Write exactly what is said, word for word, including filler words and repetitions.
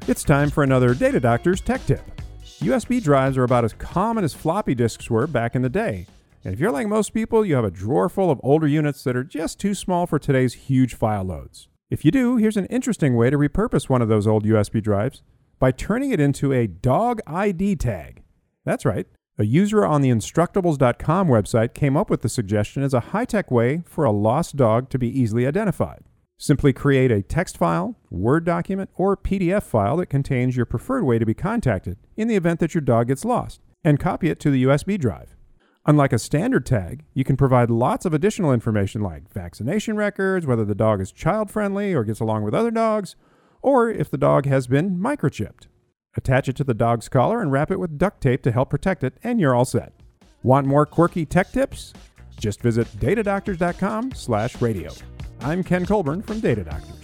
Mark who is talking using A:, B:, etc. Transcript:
A: It's time for another Data Doctor's Tech Tip. U S B drives are about as common as floppy disks were back in the day. And if you're like most people, you have a drawer full of older units that are just too small for today's huge file loads. If you do, here's an interesting way to repurpose one of those old U S B drives by turning it into a dog I D tag. That's right. A user on the Instructables dot com website came up with the suggestion as a high-tech way for a lost dog to be easily identified. Simply create a text file, Word document, or P D F file that contains your preferred way to be contacted in the event that your dog gets lost, and copy it to the U S B drive. Unlike a standard tag, you can provide lots of additional information like vaccination records, whether the dog is child-friendly or gets along with other dogs, or if the dog has been microchipped. Attach it to the dog's collar and wrap it with duct tape to help protect it, and you're all set. Want more quirky tech tips? Just visit datadoctors dot com slash radio. I'm Ken Colburn from Data Doctors.